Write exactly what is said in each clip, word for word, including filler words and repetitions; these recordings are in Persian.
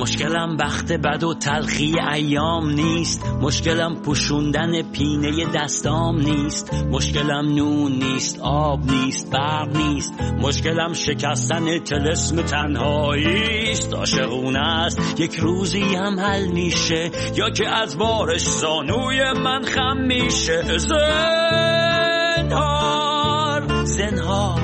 مشکلم بخت بد و تلخی ایام نیست، مشکلم پوشوندن پینه دستام نیست، مشکلم نون نیست، آب نیست، برق نیست، مشکلم شکستن طلسم تنهایی است. عاشقونه است یک روزی هم حل میشه، یا که از بارش زانوی من خم میشه. زنهار زنهار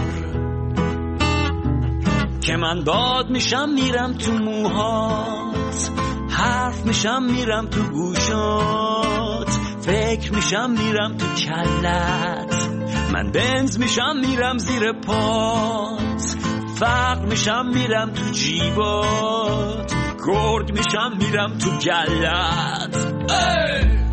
که من باد میشم میرم تو موهات، حرف میشم میرم تو گوشات، فکر میشم میرم تو کلت، من بنز میشم میرم زیر پات، فقر میشم میرم تو جیبات، گرگ میشم میرم تو گلت. ای!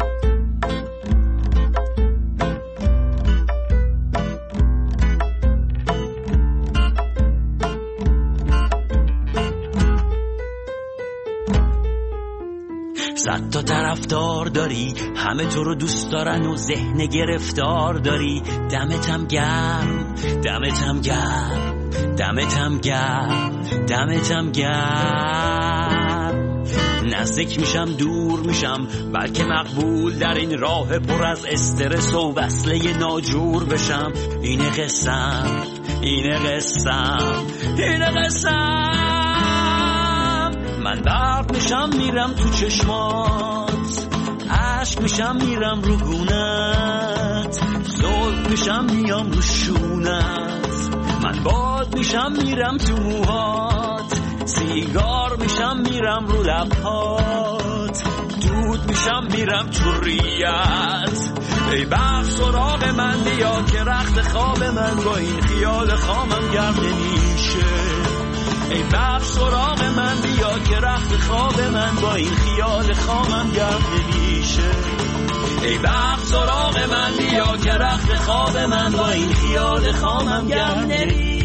صد تا طرفدار داری، همه تو رو دوست دارن و ذهن گرفتار داری. دمتم گرم، دمتم گرم، دمتم گرم، دمتم گرم. نزدیک میشم دور میشم، بلکه مقبول در این راه پر از استرس و وصله ناجور بشم. اینه قسم، اینه قسم، اینه قسم. من برق میشم میرم تو چشمات، عشق میشم میرم رو گونت، زلف میشم میام رو شونت، من باد میشم میرم تو موهات، سیگار میشم میرم رو لبهات، دود میشم میرم تو ریت. ای بخت سراغ من بیا که رخت خواب من با این خیال خامم گرم نمیشه. ای بخت سراغ من بیا که رخت خواب من با این خیال خامم گرم نمیشه. ای بخت سراغ من بیا که رخت خواب من با این خیال خامم گرم نمیشه.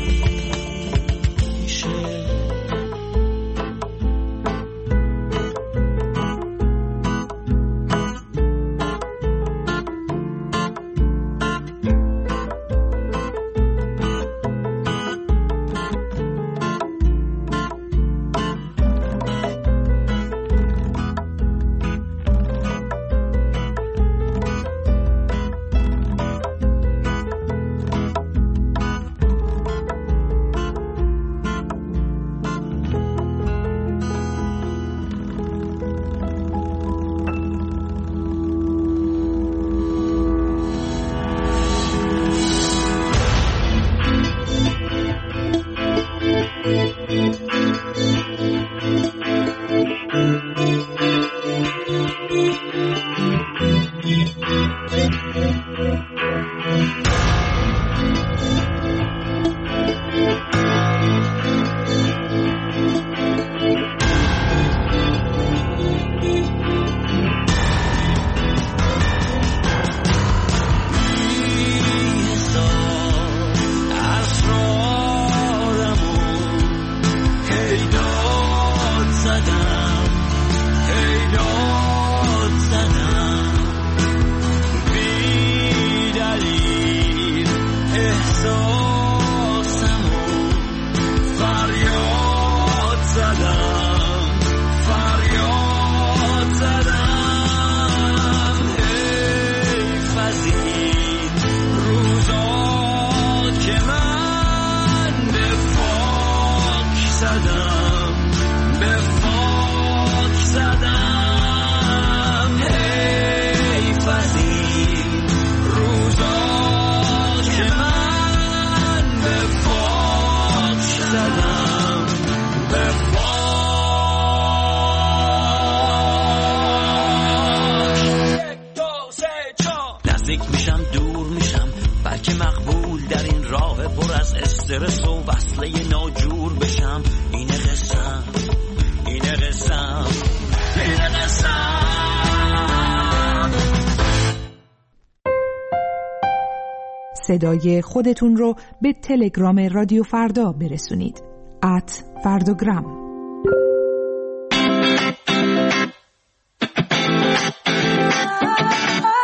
صدای خودتون رو به تلگرام رادیو فردا برسونید. ات فردوگرام.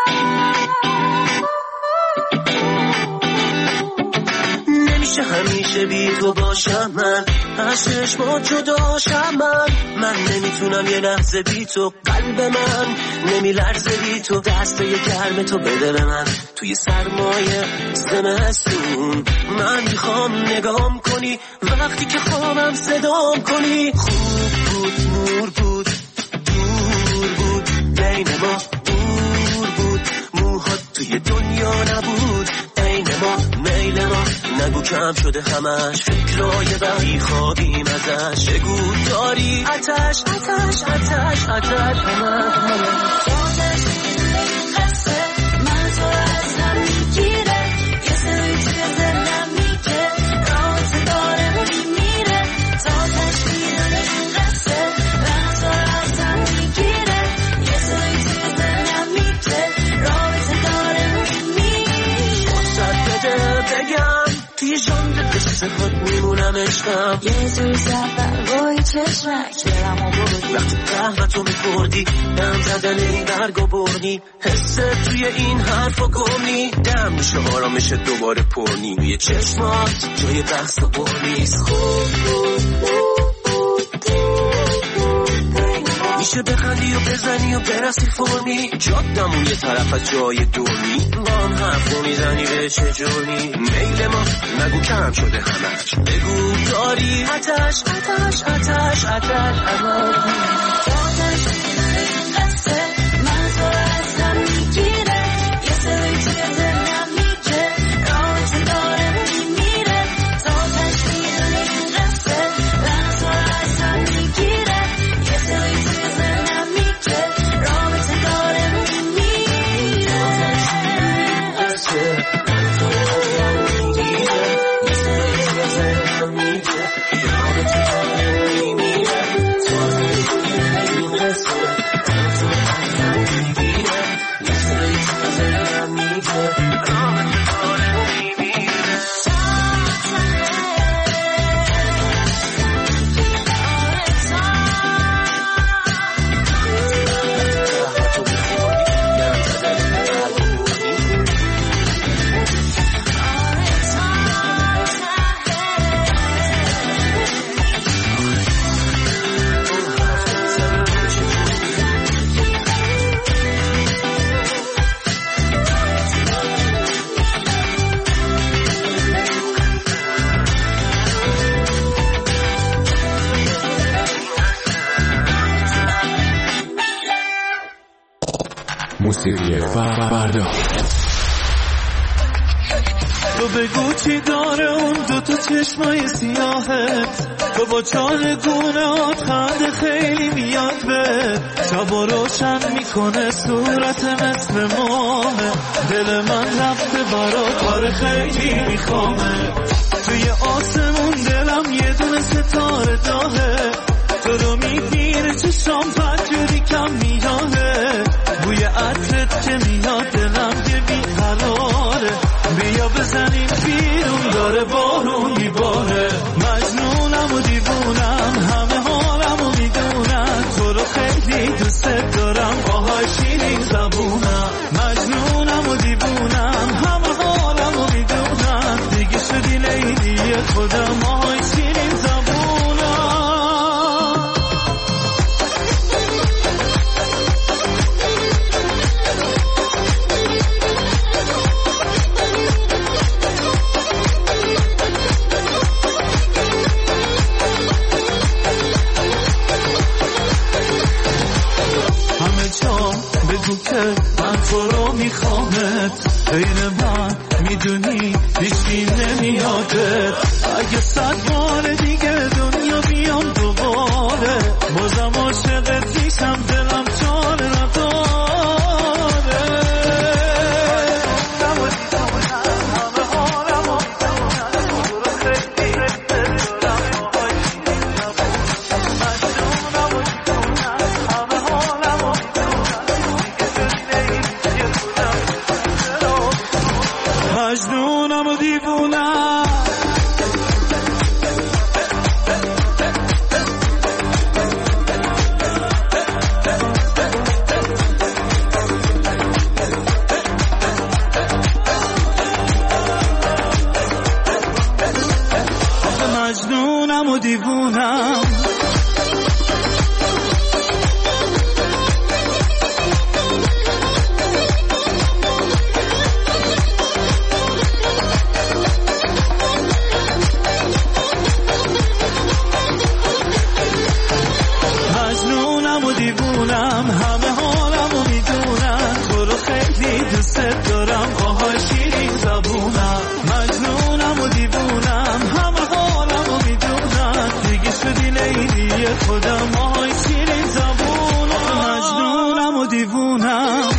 نمیشه همیشه نمیشه بی تو باشم من، از چشمات جداشم من. من نمیتونم یه لحظه بی تو، قلب من نمیلرزه بی تو. دسته گرم تو بده به من توی سرمایه زمستون. من میخوام نگام کنی وقتی که خوابم صدام کنی. خوب بود نور بود دور بود بین ما، دور بود موهات توی دنیا نبود عین ما. میل ما نگو کم شده همش، فکرای بقی خوابیم ازش. بگو داری آتش آتش آتش آتش همش آتش قصه من تو از هم میگیره. یه سری توی ذهنم میگه رازه داره میمیره. آتش میره قصه من تو از هم میگیره. یه سری توی ذهنم میگه رازه داره میمیره. واسه بده بگم توی جنگ قصه خود میمونم عشقم. یه جوی سفر روی چشمک دلم و بردی وقتی قهوتو میخوردی، دم زدن این برگ و برنی. حسه توی این حرف و گمنی، دم میشه آرامش دوباره پرنی. توی چشمات جای بحث و برنیست. خوب میشه بخندی و بزنی و برسی فرمی، جادمون یه طرف از جای دورنی. با هم حرف نمیزنی به چه جونی. میل ما نگو کم شده همش، بگو داری آتش آتش آتش آتش آتش قصه من تو از هم میگیره. یه سری توی ذهنم میگه رازه داره میمیره. آتش میره قصه من تو از هم میگیره. یه سری توی ذهنم میگه رابطه داره میمیره. آتش میره قصه من تو از هم میگیره. یه سری توی ذهنم میگه رابطه داره میمیره. آتش میره قصه من تو از هم میگیره. یه سری توی ذهنم میگه رابطه داره میمیره. موسیقی فردا. تو بگو چی داره اون دو تا چشمای سیاهت، تو با چالگونات خنده خیلی میاد به شبا روشن میکنه صورت مثل ماه. دل من رفته برا کار خیلی میخوامه، توی آسمون دلم یه دونه ستاره داهه. تو رو میبینه چشام فجوری کم میاهه، بوی عطرت که میاد دلم یه بیقراره. بیا بزنیم بیرون داره بارون میباره. مجنونم و دیوونم همه حالم و میدونم، تو رو خیلی دوست دارم باهای شیرین زبونم. مجنونم و دیوونم همه حالم و میدونم، دیگه شدی لیلی خودم باهای شیرین زبونم. بگو که من تو رو میخوامت، غیر من میدونی هیچی نمیادت. اگه صد بار دیگه دنیا بیام دوباره، بازم عاشقت میشم دلم چاره نداره. مجنونم و دیوونم و دیوونم مجنونم و دیوونم همه حالم و میدونم تو رو خیلی دوست دارم باهای شیرین زبونم مجنونم و دیوونم همه حالم و میدونم دیگه شدی لیلی خودم باهای شیرین زبونم مجنونم و دیوونم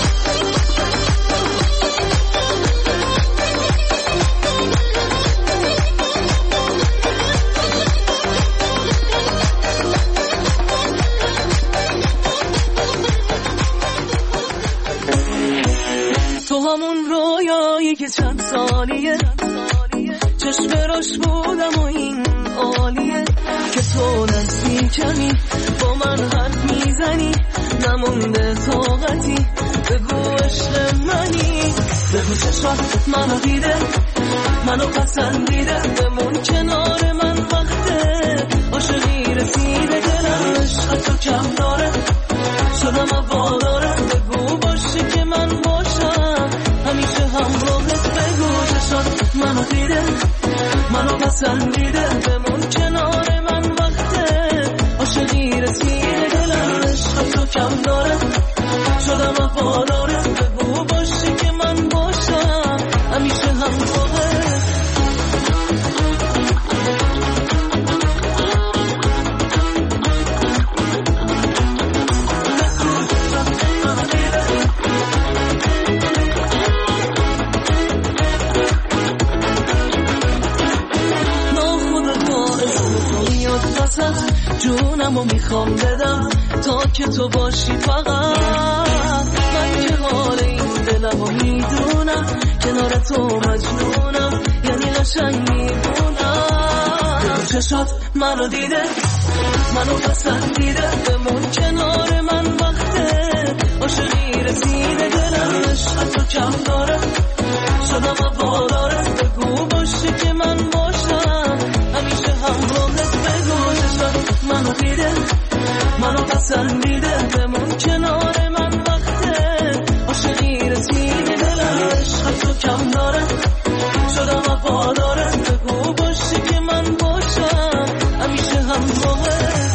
همون رویایی که چند سالیه چشم راش بودم و این عالیه که تو نزدیکمی با من حرف میزنی نمونده طاقتی بگو عشق منی بگو چشمت منو دیده منو پسندیده بمون کنار من وقته عاشقی رسیده دلم عشق تو کم داره شدم واداره بگو باشی که من باشم همیشه همراهت بگو چشات منو دیده منو پسندیده بمون کنار من وقته عاشقی رسیده دلم عشق تو کم داره شدم وفاداره بگو باشی که من باشم همیشه همراهت جونمو میخوام بدم تا که تو باشی فقط من که حال این دلمو میدونم کنار تو مجنونم یعنی قشنگ میبونم چشات منو دیده منو پسندیده بمون کنار من وقته عاشقی رسیده دلم عشق تو کم داره شدم وفاداره بگو باشی که من باشم همیشه همراهت بگو چشات منو دیده منو پسندیده بمون کنار من وقته عاشقی رسیده دلم عشق تو کم داره شدم وفاداره بگو باشی که من باشم همیشه همراهت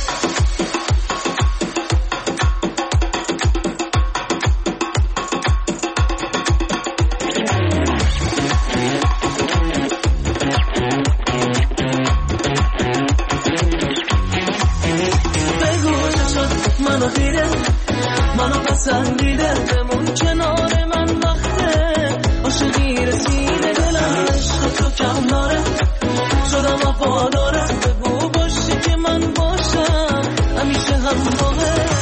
منو دیده منو پسندیده بمون کنار من وقته عاشقی رسیده دلم عشق تو کم داره شدم وفاداره بگو باشی که من باشم همیشه همراهت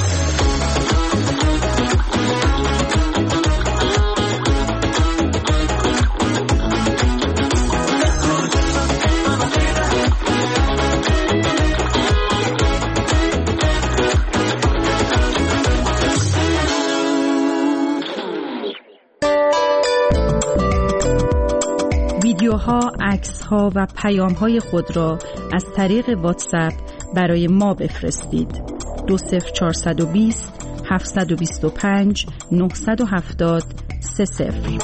ویدیوها، عکس‌ها و پیام‌های خود را از طریق واتساپ برای ما بفرستید. دو صفر چهارصد و بیست هفتصد و بیست و پنج نهصد و هفتاد سه صفر.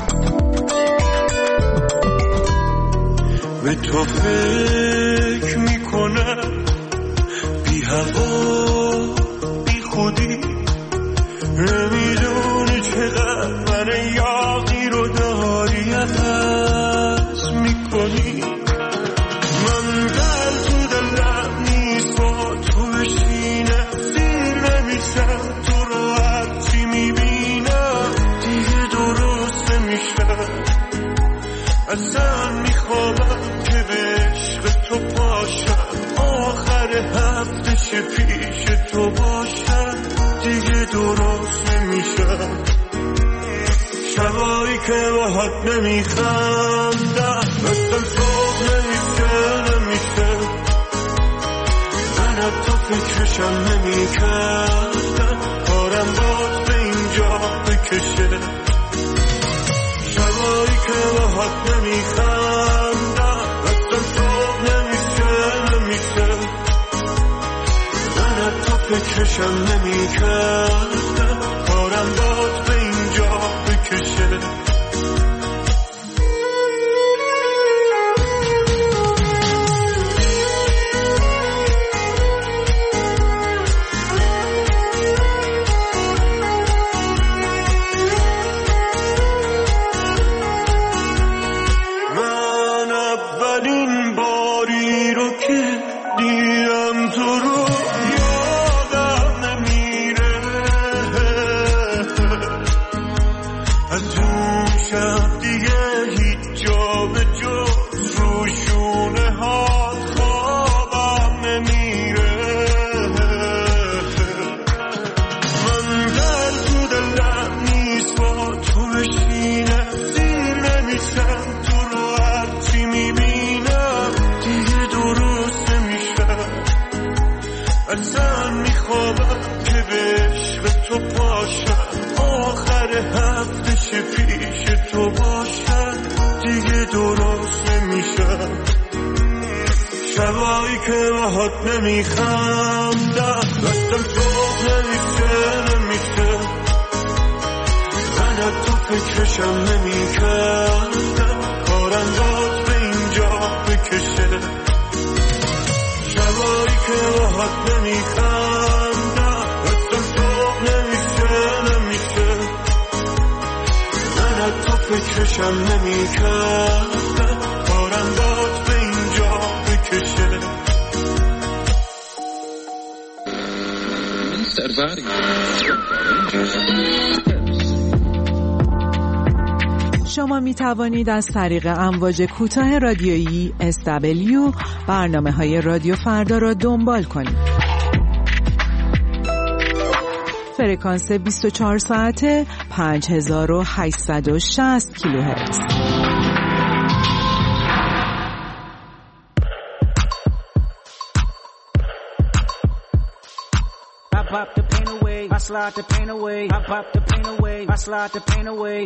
به تو فکر میکنم بی هوا بی خودی نمیدونی چقدر من یاقی رو داری عوض میکنی من در تو دلم نیست با تو بشینم سیر نمیشم تو رو هرچی میبینم دیگه درست نمیشم اصلا میخوابم که به عشق تو پاشم آخر هفته چه پیش تو باشم دیگه درست نمیشم شبایی که باهات نمیخندم مثل صبح نمیشه نمیشه من از تو فکرشم نمیکردم کارم باز به اینجا بکشه شبایی که باهات نمیخندم مثل صبح نمیشه فکرشم نمی کردم کارم باد به اینجا بکشه نمیخندم دستم صبح نمیشه نمیشه من از تو فکرشم نمیکردم کارم داد به اینجا بکشه شبایی که باهات نمیخندم دستم صبح نمیشه نمیشه من از تو فکرشم نمیکردم کارم داد به اینجا بکشه شما می توانید از طریق امواج کوتاه رادیویی اس دبلیو برنامه های رادیو فردا را دنبال کنید. فرکانس بیست و چهار ساعته پنج هزار و هشتصد و شصت کیلوهرتز. Pop the pain away, I slide the pain away. I pop the pain away, I slide the pain away.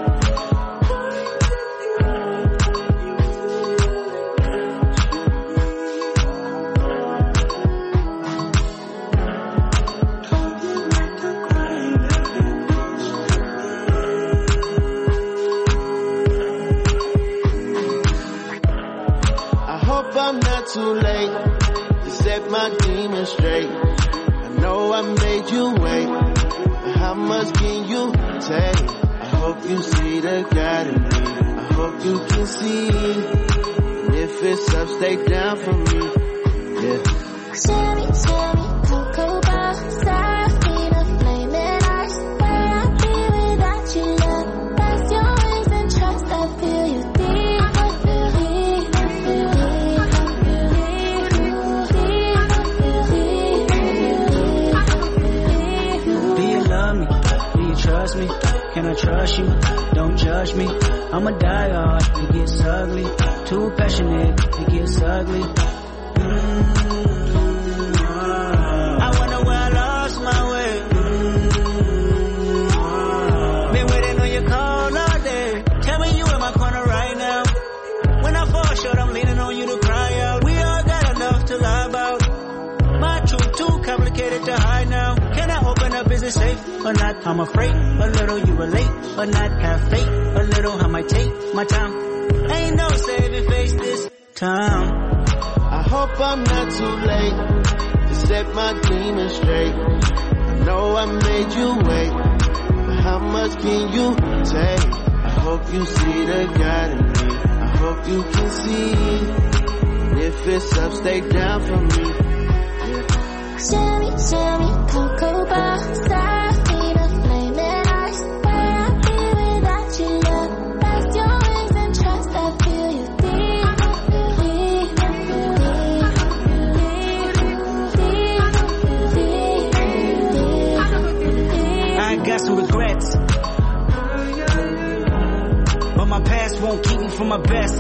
I hope I'm not too late to set my demons straight. I made you wait, but how much can you take? I hope you see the God in me. I hope you can see. And if it's up, stay down for me. Yeah. Shimmy, shimmy, cocoa bar, Serafina, flaming eyes. Where I'd be without you, love. Rest your wings and trust. I feel you deep. I feel deep. I feel deep. I feel deep. I feel deep. Do you love me? Do you trust me? Can I trust you? Don't judge me. I'm a diehard. It gets ugly. Too passionate. It gets ugly. Mm-hmm. I wonder where I lost my way. Mm-hmm. Been waiting on your call all day. Tell me you in my corner right now. When I fall short, I'm leaning on you to cry out. We all got enough to lie about. My truth too complicated to hide now. Can I open up? Is it safe or not? I'm afraid a little you relate or not. Have faith a little. I might take my time. Ain't no saving face this time. I hope I'm not too late to set my demons straight. I know I made you wait, but how much can you take? I hope you see the God in me. I hope you can see. And if it's up, stay down for me. Shimmy, shimmy, cocoa bar, Serafina, flaming eyes. Where I'd be without you, love. Rest your wings and trust. I feel you deep. I feel deep. I feel deep. I feel deep. I got some regrets, but my past won't keep me from my best.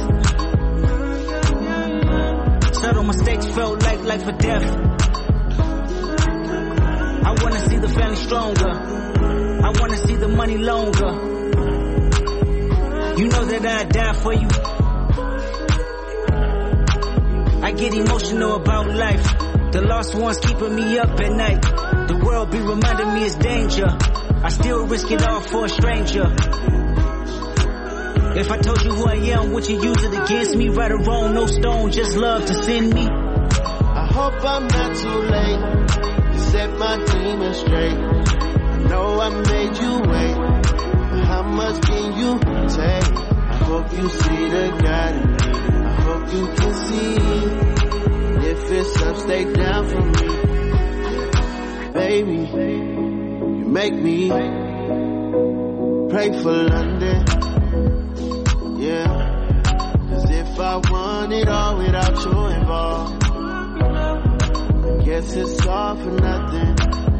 Subtle mistakes felt like life or death. I wanna see the family stronger. I wanna see the money longer. You know that I'd die for you. I get emotional about life. The lost ones keeping me up at night. The world be reminding me it's danger. I still risk it all for a stranger. If I told you who I am, would you use it against me? Right or wrong, no stone, just love to send me. I hope I'm not too late to set my demons straight. I know I made you wait, but how much can you take? I hope you see the God in me. I hope you can see. If it's up, stay down for me. Baby, you make me pray for London. Yeah, cause if I want it all without you involved, guess it's all for nothing.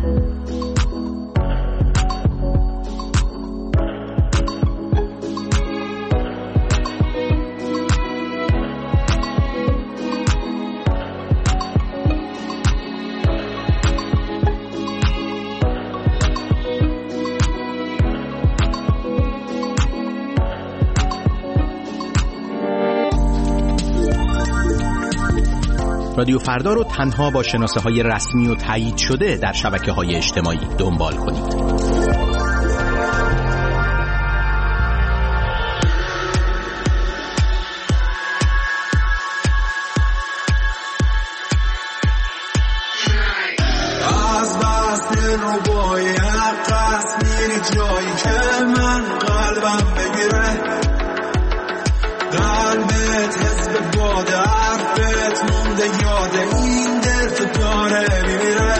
رادیو فردا رو تنها با شناسه های رسمی و تایید شده در شبکه های اجتماعی دنبال کنید. از بس دل رو باید قصد میری جایی که من قلبم بگیره. قلبت حزب باده حرفت مونده یاده این دل تو داره میمیره.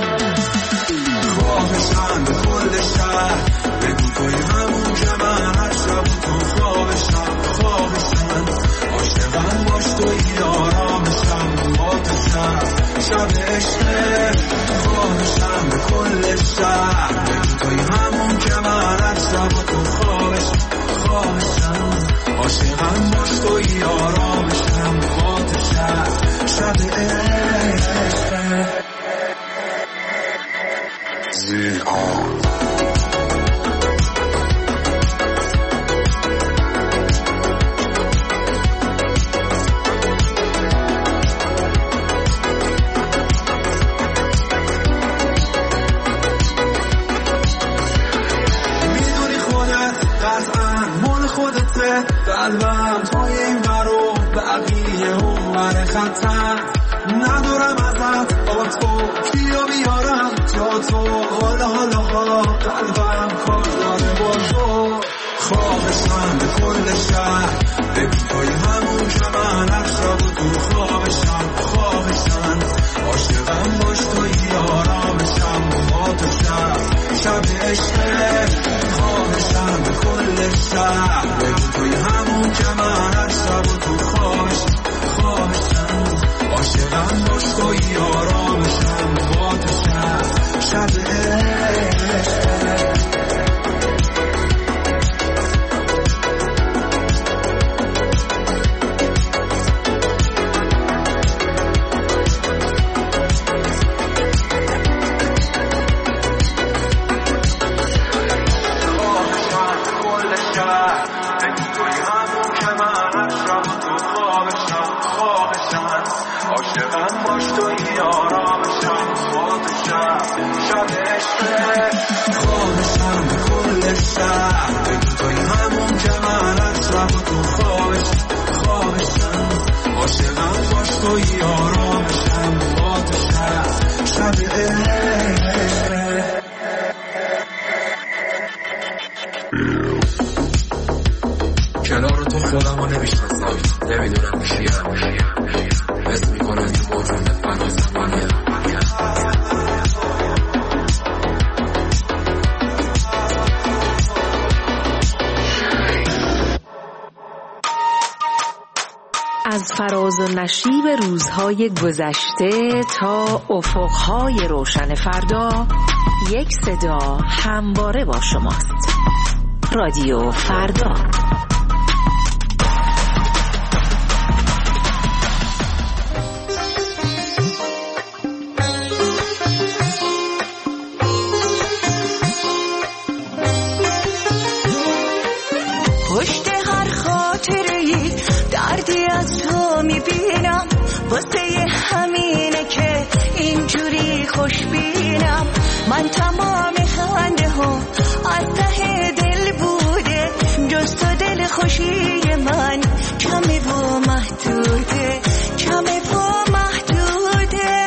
خواهشم به کل شهر بگو توی همون که من هر شب تو خوابشم. خواهشم عاشقم باش توی آرامشم با تو شب شب عشقه. خواهشم به کل شهر بگو توی همون که من هر شب تو خوابشم. خواهشم عاشقم باش توی آرامشم با تو شب شب عشقه. زیر آن میدونی خودت قطعا مال خودته. قلبم توی این برو بقیه اون بر خطر. ندارم ازت با تو کیو بیارم جا تو. حالا حالا حالا قلبم کار داره با تو. خواهشم به کل شهر بگو توی همون که من هر شب تو خوابشم. خواهشم عاشقم باش توی آرامشم با تو شب شب عشقه. خواهشم به کل شهر بگو توی همون که من هر شب تو خوابشم. خواهشم عاشقم باش توی آرامشم با تو شب شب عشقه. عاشقم باش توی آرامشم با تو شب شب عشقه. خواهشم به کل شهر بگو توی همون که من هر شب تو خوابشم. خواهشم عاشقم باش توی آرامشم با تو شب شب عشقه. کنار تو خودم رو نمیشناسم. نمیدونم کیم. حس میکنم که موجود فنا زمانیه. از فراز و نشیب روزهای گذشته تا افقهای روشن فردا، یک صدا همواره با شماست. رادیو فردا. پشت هر خاطره‌ای دردی از تو میبینم، واسه همینه که اینجوری خوشبینم. محدوده کم پا محدوده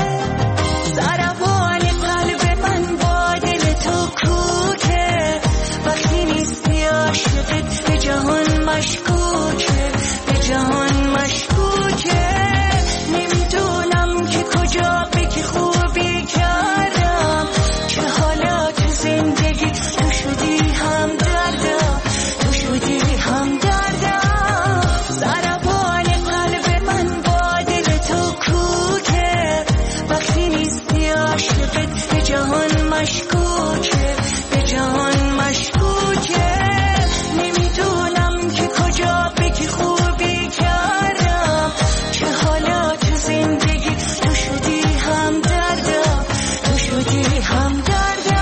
ضربان قلب من با دل تو کوکه وقتی نیستی عاشقت به جهان مشکوکه به جهان مشکوکه نمیدونم که کجا بگی خوبی کردم که حالا تو زندگی تو شدی هم دردم تو شدی هم دردم ضربان قلب من با دل تو کوکه وقتی نیستی عاشقت به جهان مشکوکه به جهان مشکوکه نمیدونم که کجا بگی خوبی کردم که حالا تو زندگی تو شدی هم دردم تو شدی هم دردم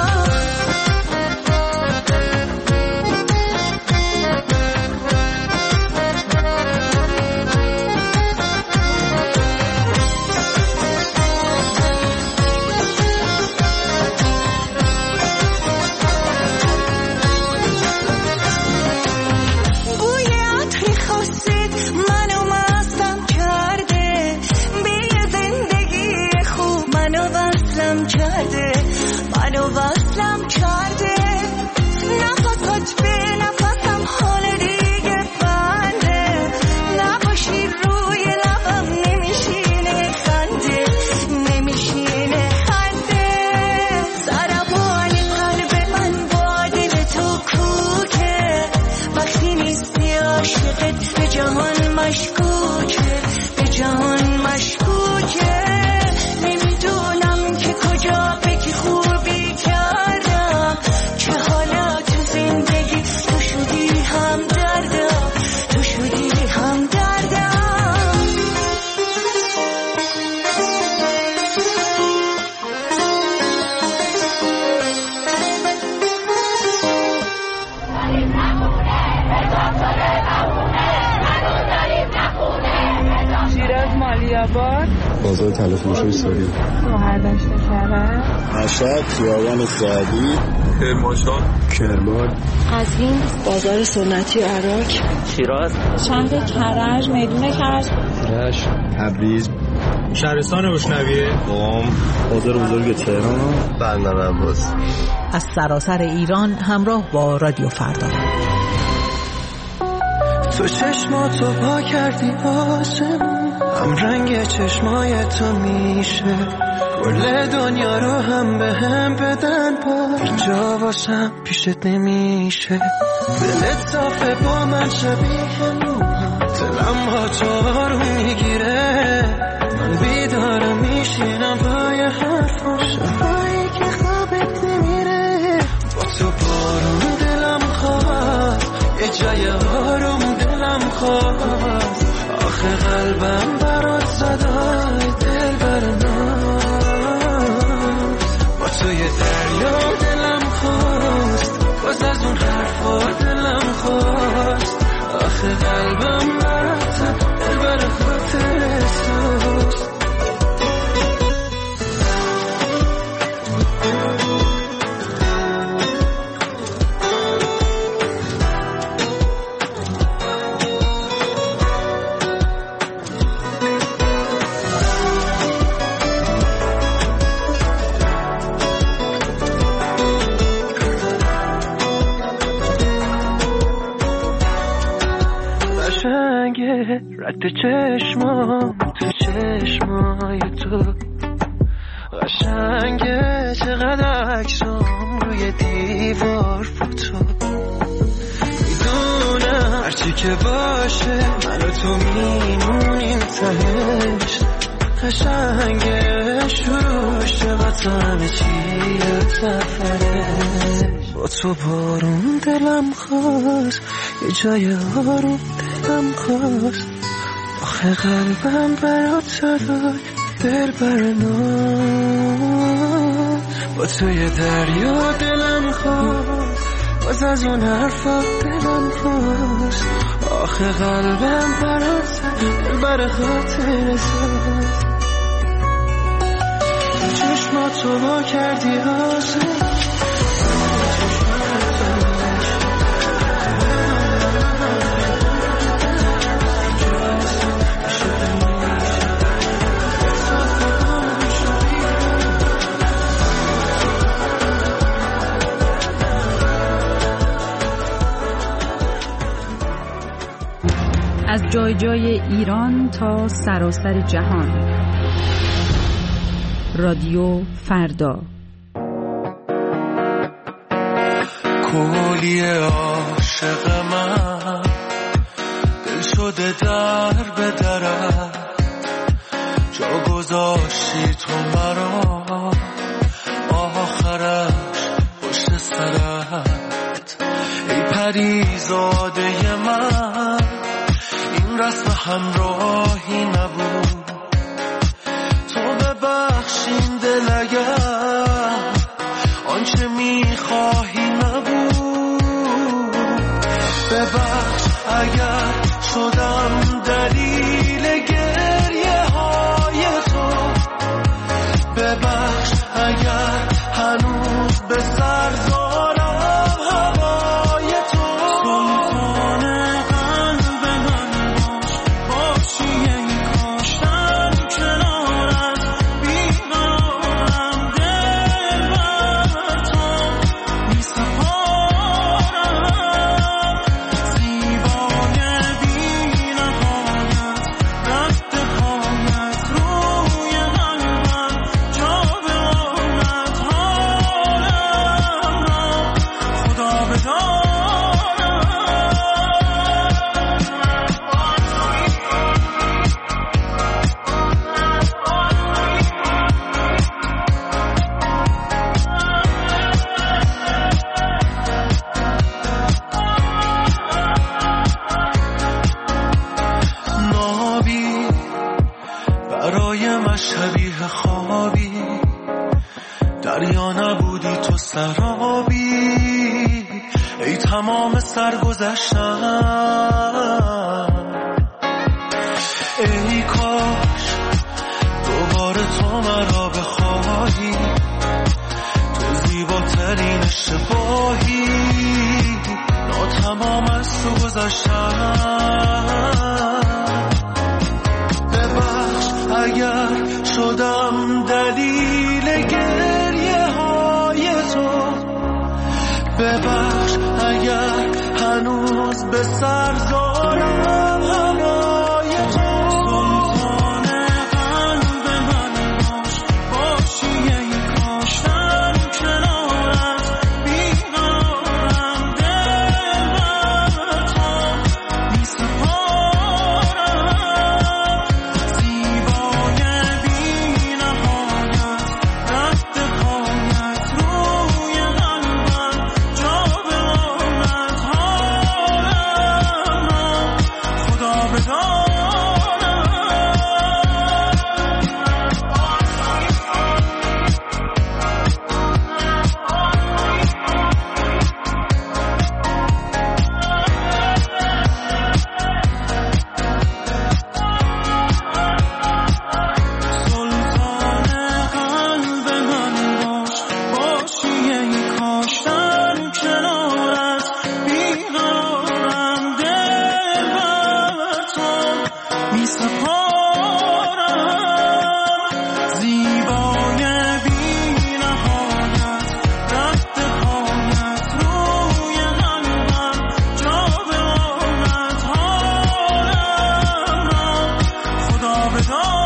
بوی عطری خاصت منو مستم کرده به یه زندگی خوب منو وصلم کرده منو وصلم کرده نفست به نفسم حال دیگه بنده نباشی روی لبم نمیشینه خنده نمیشینه خنده ضربان قلب من با دل تو کوکه وقتی نیستی عاشقت به جهان مشکوکه به جهان مشکوکه نمیدونم که کجا بگی خوبی کردم که حالا تو زندگی تو شدی هم دردم تو شدی هم دردم شیراز مالیاباد بازار تلفروشی سوری شوهر داشته شهر مشهد خیابان سعدی کرمانشاه کرمان قزوین بازار سنتی عراق شیراز شهر کرج میدون کرج رشت تبریز شهرستان روشنویه قم بازار بزرگ تهران بندر عباس از سراسر ایران همراه با رادیو فردا. تو چشماتو پا کردی آسمون هم رنگ چشمای تو میشه کل دنیا رو هم به هم بدن با اینجا واسم پیشت نمیشه دلت صافه با من شبیه نوها دلم با تو آروم میگیره من بیدار میشینم پای حرفم شبایی که خوابت نمیره با تو بارون دلم خواد یه جای آروم دلم خواست آخه قلبم برات صدای دل برناز با توی دریا دلم خواست باز از اون حرفا دلم خواست آخه قلبم برات دل بر خاطر سوست رد چشمام تو چشمای تو قشنگه چقدر عکسام روی دیوار فوتو میدونم هرچی که باشه من و تو میمونیم تهش قشنگه شروع شد همه چی سفرش با تو بارون دلم خواست یه جای آروم دلم خواست آخه قلبم برات صدای دل برناز با توی دریا دلم خواست باز از اون حرفا دلم خواست آخه قلبم برات صدای دل بر خاطر ساز چشماتو با کردی آسان جای جای ایران تا سراسر جهان. رادیو فردا. کولی عاشق من دل شده در به درت، جا گذاشتی تو مرا آخرش پشت سرت. ای پریزاده من این رسم همراهی نبود، تو ببخشین دل اگر آنچه میخواهی نبود. ببخش اگر شدم دلیل گریه های تو، ببخش اگر هنوز به سر دارم هوای تو. سلطان قلب من باش، باشی ای کاشتن کنارت، بیقرارم دل بر تو می سپارم. زیبای بی نهایت رد پایت روی قلبم، جا بماند حالم را خدا بداند. نابی برای من شبیه خوابی، دریا نبودی تو سرابی. ای تمام سرگذشتم، ای کاش دوباره تو مرا بخواهی. تو زیباترین اشتباهی، ناتمام از تو گذشتم. ببخش اگر شدم دلیل گریه های تو، ببخش اگر هنوز به سر دارم هوای تو. سلطان قلب من باش، باشی ای کاشتن کنارت، بیقرارم دل بر تو می سپارم. زیبای بی نهایت رد پایت روی قلبم، جا بماند حالم را خدا بداند. سلطان قلب من باش، باشی ای کاشتن کنارت، بیقرارم دل بر تو می سپارم. زیبای بی نهایت رد پایت روی قلبم، جا بماند حالم را خدا بداند.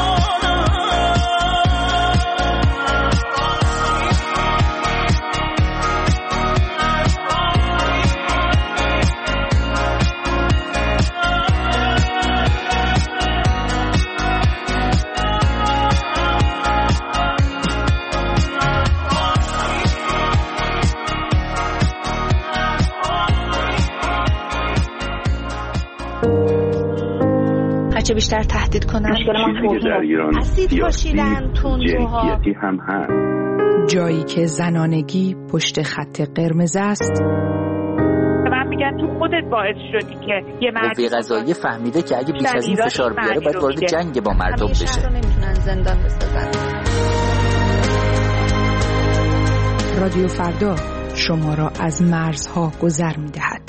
هرچه بیشتر تهدید کنن چیزی که در ایران اسید پاشیدن تندروها، جنسیتی هم هست. جایی که زنانگی پشت خط قرمز است. من میگن تو خودت باعث شدی که یه مرد قوه قضاییه فهمیده که اگه بیش از این فشار بیاره باید وارد جنگ با مردم بشه. شهر رو نمیتونن زندان بسازن. رادیو فردا شما را از مرزها گذر می‌دهد.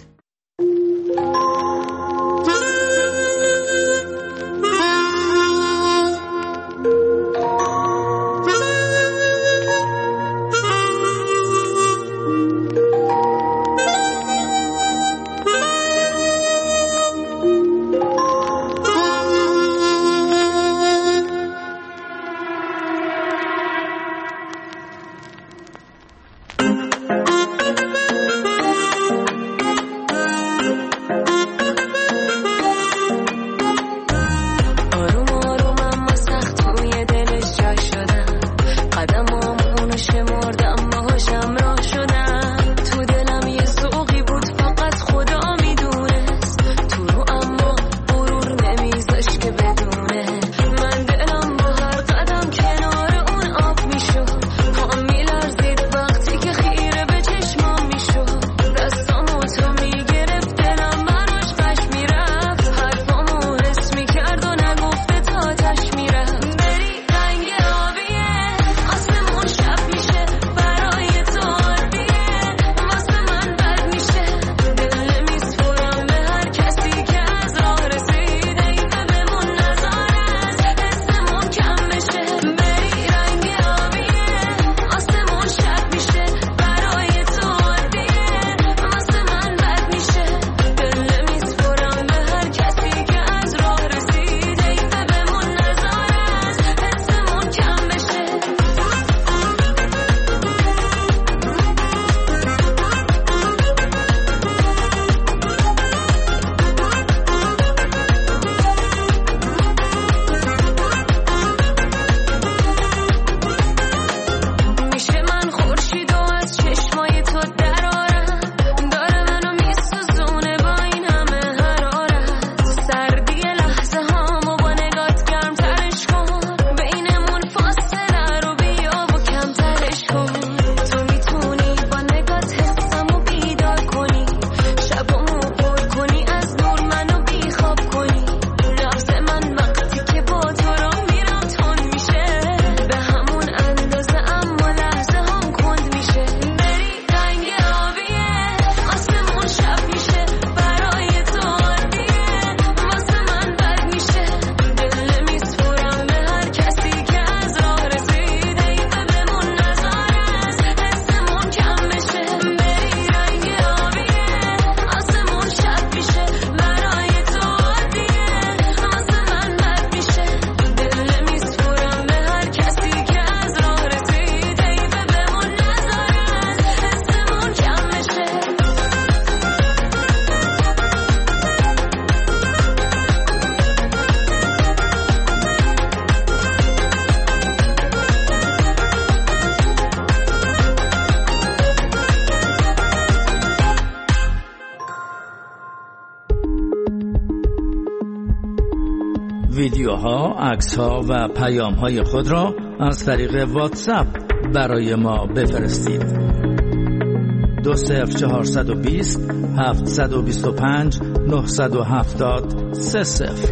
ویدیوها، عکس‌ها و پیام‌های خود را از طریق واتساپ برای ما بفرستید. دو صفر چهارصد و بیست هفتصد و بیست و پنج نهصد و هفتاد سه صفر.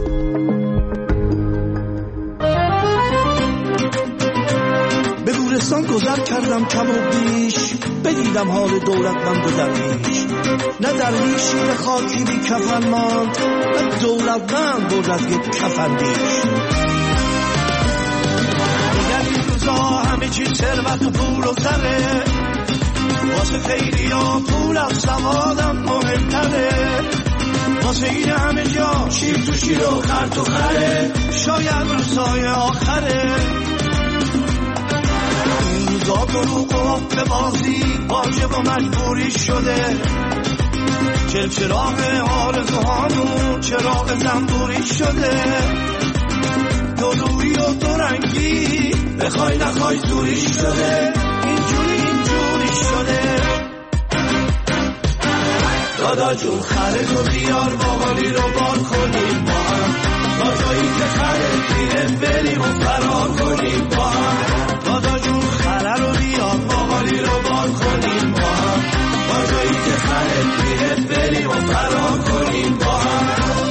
به گورستان گذر کردم کم و بیش، بدیدم حال دولتمند و درویش. نه درویشی به خاکی بی کفن ماند، نه دولتمند بود از یک کفن بیش. دیگر این روزا همه چیز ثروت و پول و زره، واسه خیلی ها پول از سوادم مهمتره. واسه این همه جا شیر تو شیر و خر تو خره، شاید روزای آخره. این روزا دروغ و حق بازی واجب و مجبوری شده. چل چراغ آرزوهامون چراغ زنبوری شده. دلویی و دورنگی بخوای نخوای دوری شده. اینجوری اینجوری شده. دادا جون خره تو بیار باقالی رو بار کنیم با هم، با جایی که خره بیره بریم و فرار کنیم با هم. دادا جون خره رو بیار باقالی رو بار کنیم با هم، با جایی که خره بیره بریم و فرار کنیم با هم.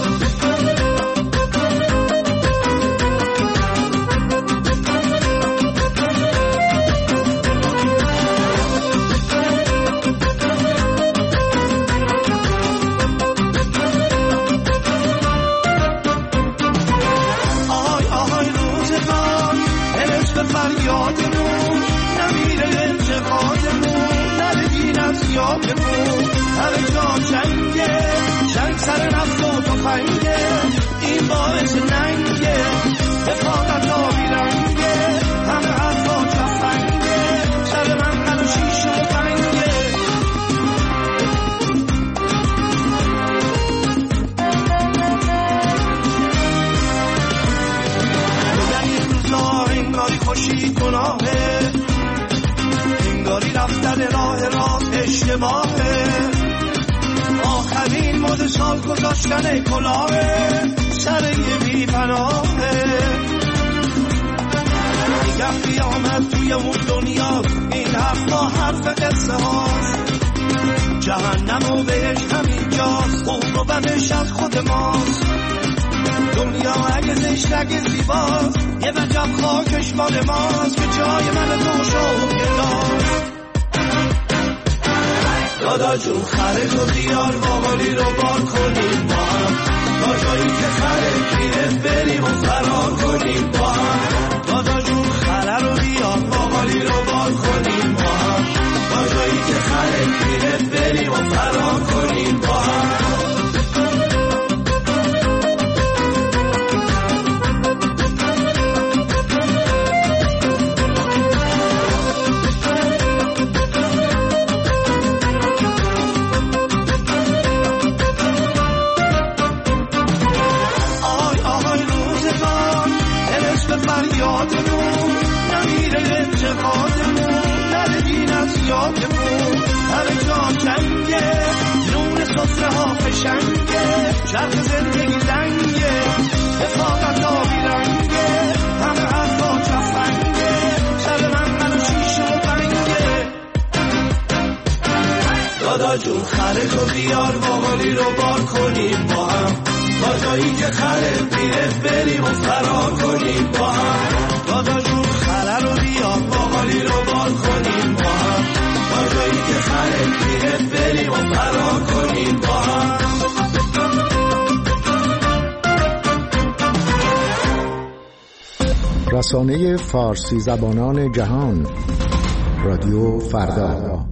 فریادمون نمیره انتقادمون، نره دین از یادمون. همه جا جنگه، جنگ سر نفت و تفنگه، این باعث ننگه، دفاقت آبی رنگه. همه حرفا جفنگه، سر من من و شیش و پنگه. بگن این روزا انگاری خوشی گناهه، انگاری رفتن راه راست اشتباهه. آخرین مد سال گذاشتن کلاهه، سر یه بی پناهه. میگم قیامت توی اون دنیا، این حرفا حرف قصه هاست. جهنم و بهش همین جاست، خوب و بدش از خود ماست. دنیا اگه زشت اگه زیباست، یه وجب خاکش مال ماست که جای من تو شوق داشت. دادا جون خره تو بیار باقالی رو بار کنیم با هم، با جایی که خره گیره بریم و فرار کنیم با هم. دادا جون خره رو بیار باقالی رو بار کنیم با هم، با جایی که خره گیره بریم و فرار کنیم با هم. فریادمون نمیره انتقادمون، نره دین از یادمون. همه جا جنگه، نون سفره ها فشنگه، چرخ زندگی لنگه، رفاقت آبی رنگه. همه حرفا جفنگه، سر من من و شیش و پنگه. دادا جون خره تو بیار باقالی رو بار کنیم با هم، با جایی که خره بیره بریم و فرار کنیم با هم. دادا جون خره رو بیار باقالی رو بار کنیم با هم، با جایی که خره بیره بریم و فرار کنیم با هم. رسانه فارسی زبانان جهان، رادیو فردا.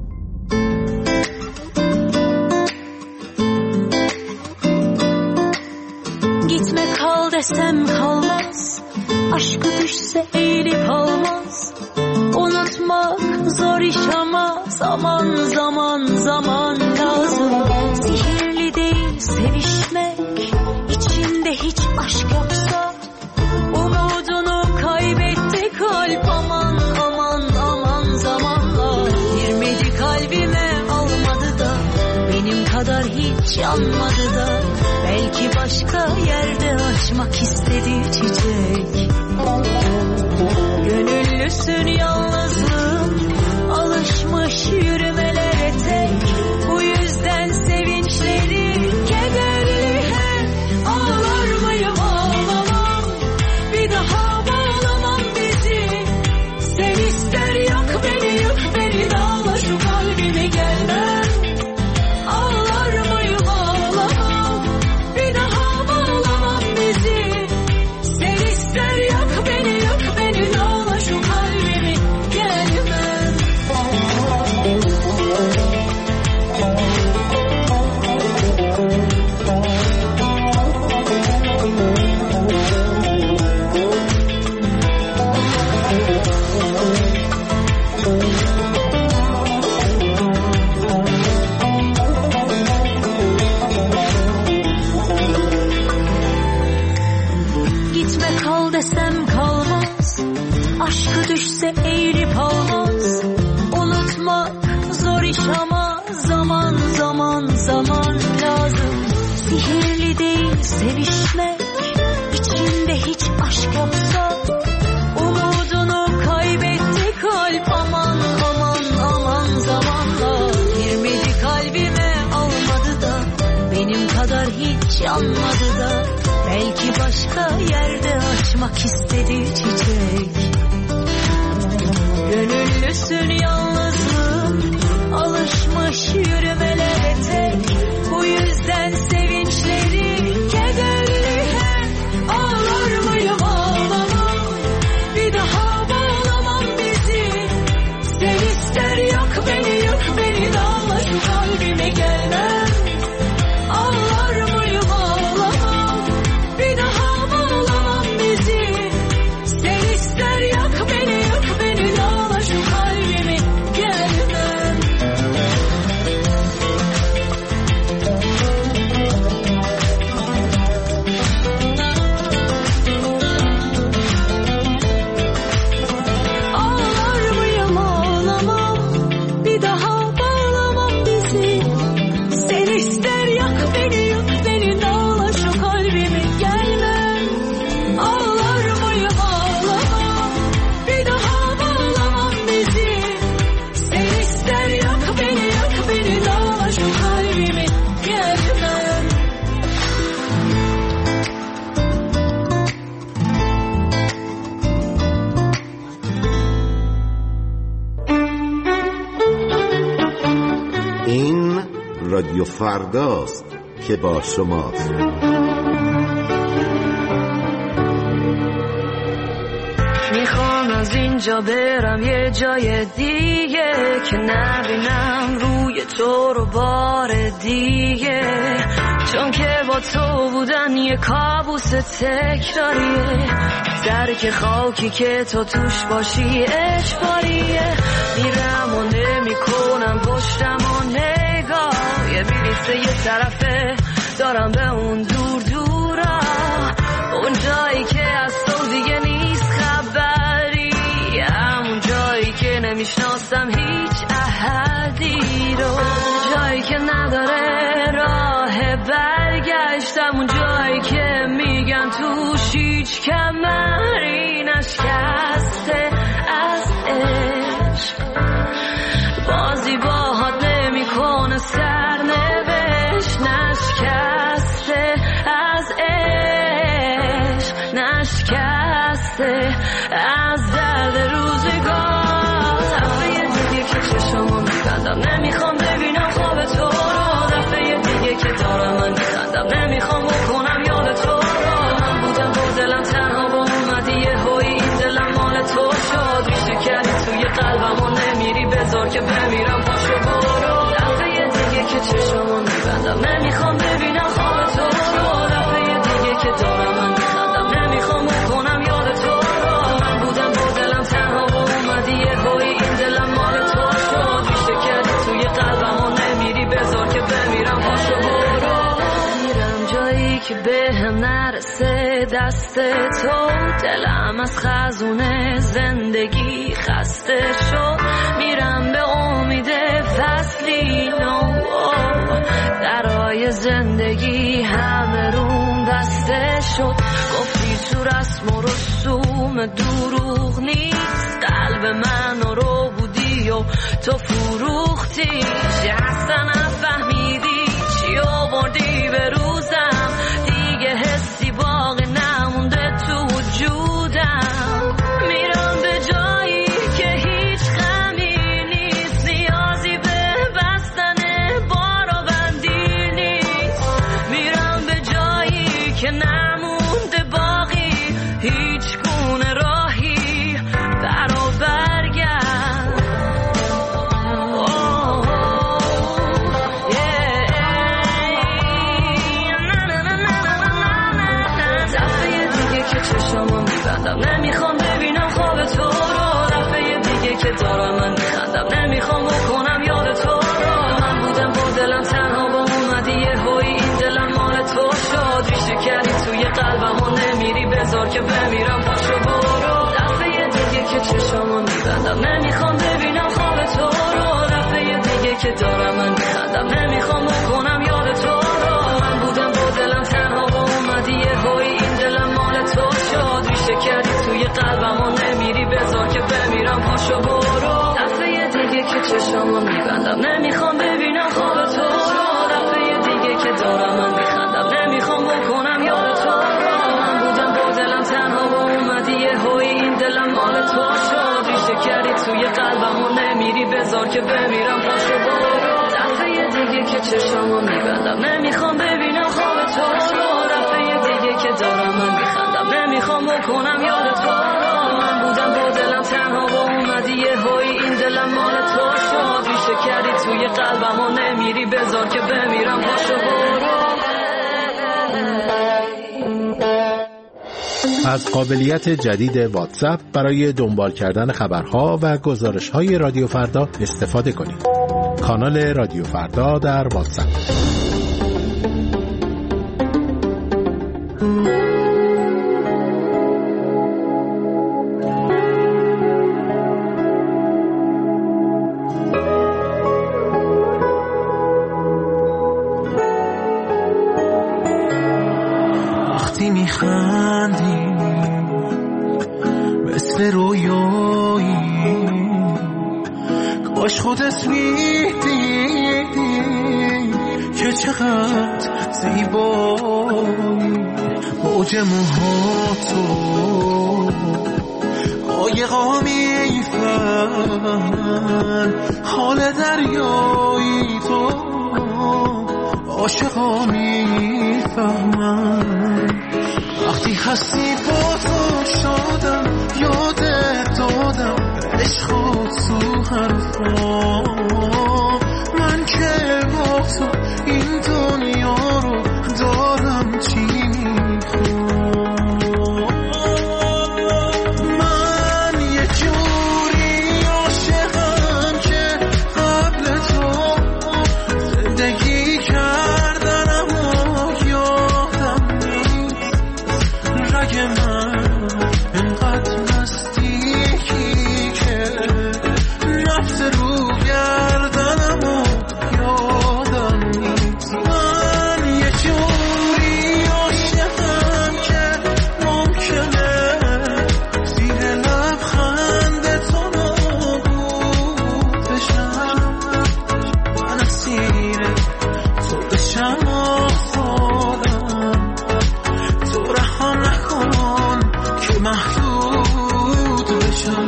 Gitme kal desem kalmaz, aşkı düşse eğilip almaz. Unutmak zor iş ama zaman zaman zaman lazım. Sihirli değil sevişmek, içinde hiç aşk yoksa. Umudunu kaybetti kalp, aman aman aman zamanla. Girmedi kalbime almadı da, benim kadar hiç yanmadı da. Belki başka yerde açmak istedim. istediği çiçek. Gönüllüsün yalnızlığım, alışmış yürümelere tek. Bu yüzden sevinçleri kederli hep. Ağlar mıyım ağlamam, bir daha bağlamam bizi. Sen ister yak beni, yık beni, dağla şu kalbimi, gelmem. Ağlar mıyım ağlamam, bir daha bağlamam bizi. Sen ister yak beni, yık beni, dağla şu kalbimi, gelmem. Gitme kal desem kalmaz, aşkı düşse eğilip almaz. Unutmak zor iş ama zaman zaman zaman lazım. Sihirli değil sevişmek, içinde hiç aşk yoksa. Umudunu kaybetti kalp, aman aman aman zamanla. Girmedi kalbime, almadı da, benim kadar hiç yanmadı da. Belki başka yerde açmak istedi çiçek. Gönüllüsün yalnızlığım, alışmış yürümelere tek. Bu yüzden sevinçleri kederli hep. Ağlar mıyım ağlamam, bir daha bağlamam bizi. Sen ister yak beni, yık beni, dağla şu kalbimi, gelmem. Ağlar mıyım ağlamam, bir daha bağlamam bizi. Sen ister yak beni, yık beni, dağla şu kalbimi, gelmem. Ağlar mıyım ağlamam, bir daha bağlamam bizi. Sen ister yak beni, yık beni, dağla şu kalbimi, gelmem. Ağlar mıyım ağlamam, bir daha bağlamam bizi. Sen ister yak beni, yık beni, dağla şu kalbimi, gelmem. این رادیو فرداست که با شماست. میخوام از اینجا برم یه جای دیگه، که نبینم روی تو رو بار دیگه. چون که با تو بودن یه کابوس تکراریه. درک خاکی که تو توش باشی اجباریه. میرم و نمی کنم پشتم و نگاه، یه بلیسه یه طرفه دارم به اون دور دورا. اون جایی که از تو دیگه نیست خبری، همون جایی که نمیشناسم هیچ احدی رو. جایی که نداره راه برگشت، همون جایی که میگن توش هیچ کمری نشکسته از عشق. بازی باهات نمی کنه سرنوشت، نشکسته از عشق، نشکسته از درد روزگار. دفعه دیگه که چشمو میبندم نمیخوام ببینم خواب تو رو. دفعه دیگه که دارم من میخندم نمیخوام بکنم یاد تو رو. من بودم با دلم تنها با اومدی یه هایی، این دلم مال تو شد. ریشه کردی توی قلبم و نمیری، بذار که بمیرم پاشو برو. دفعه دیگه که چشمو میبندم نمیخوام ببینم خواب تو رو. دفعه دیگه که دارم من میخندم نمیخوام بکنم یاد تو رو. من بودم با دلم تنها با اومدی یه هایی، این دلم مال تو شد. ریشه کردی توی قلبم و نمیری، بذار که بمیرم پاشو برو. میرم جایی که به هم نرسه دست تو. دلم از خزونه زندگی خسته شد. میرم به امید فصلی نو، درای زندگی همه روم بسته شد. گفتی تو رسم و رسوم دروغ نیست. قلب من رو بودی و تو فروختی، چی اصلا نفهمیدی چی آوردی به روزم. دیگه حسی باقی نمونده تو وجودم. میرم به جایی که هیچ غمی نیست، نیازی به بستن بار و بندی نیست. میرم به جایی که نمونده باقی هیچ گونه راهی برا برگرد. دفعه دیگه که چشمو میبندم نمیخوام ببینم خواب تو رو. دفعه دیگه که دارم من میخندم نمیخوام بکنم یاد تو رو. من بودم با دلم تنها با اومدی یه هوی این دلم مال تو شد. ریشه کردی توی قلبم و نمیری بذار که بمیرم پاشو برو. دفعه دیگه که چشمو میبندم نمیخوام ببینم خواب تو رو. دفعه دیگه که دارم من میخندم نمیخوام بکنم یاد تو رو. من بودم با دلم تنها با اومدی یه هوی این دلم مال تو شد. ریشه کردی توی قلبم و نمیری بذار که بمیرم پاشو برو. دفعه دیگه که چشمو میبندم نمیخوام ببینم خواب تو رو. دفعه دیگه که دارم من میخندم نمیخوام بکنم یاد تو رو. من بودم با دلم تنها با اومدی یه هوی این دلم مال تو شد. ریشه کردی توی قلبم و نمیری بذار که بمیرم پاشو برو. دفعه دیگه که چشمو میبندم نمیخوام ببینم خواب تو رو. دفعه دیگه که دارم من میخندم نمیخوام بکنم یاد تو رو. من بودم با دلم تنها با اومدی یه هوی این دلم مال تو شد. ریشه کردی توی قلبم و نمیری بذار که بمیرم پاشو برو. از قابلیت جدید واتساپ برای دنبال کردن خبرها و گزارش‌های رادیو فردا استفاده کنید. کانال رادیو فردا در واتساپ. وقتی میخندی مثل رویایی، کاش خودت میدیدی که چقدر زیبایی. موج موهاتو قایقا میفن، حال دریایی تو عاشقا میفهمن. وقتی هستی با تو شادم، یادت دادم عشقات تو حرفا. من که با تو این دنیا رو دارم چی میخوام. من یه جوری عاشقم که قبل تو زندگی کردن اما یادم نیست. رگ من انقدر نزدیکی که نفس رو گردنم و یادم نیست. من یه جوری عاشقم که ممکنه زیر لبخند تو نابود بشم. من اسیر تو بشم آزادم، تو رها نکن که محدود بشم.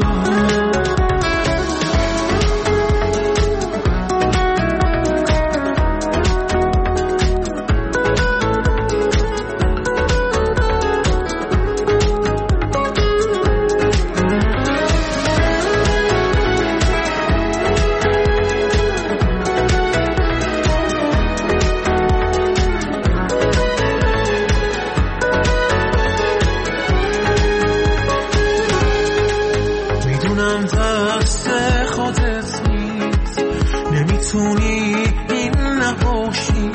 میدونم دست خودت نیست، نمیتونی این نباشی،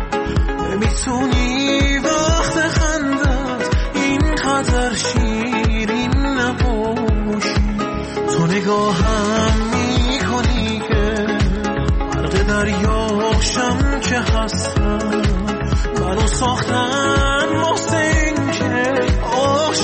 نمیتونی وقت خندت اینقدر شیرین نباشی. تو نگاهم میکنی که غرق دریاشم که هستم. منو ساختن واسه این که عاشق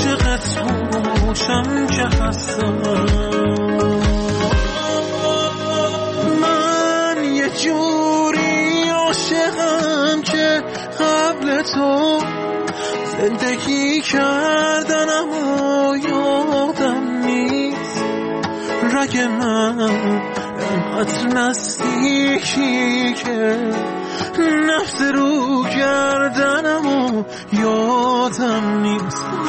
زندگی کردنم و یادم نیست رگ من انقدر نزدیکی که نفس رو گردنم و یادم نیست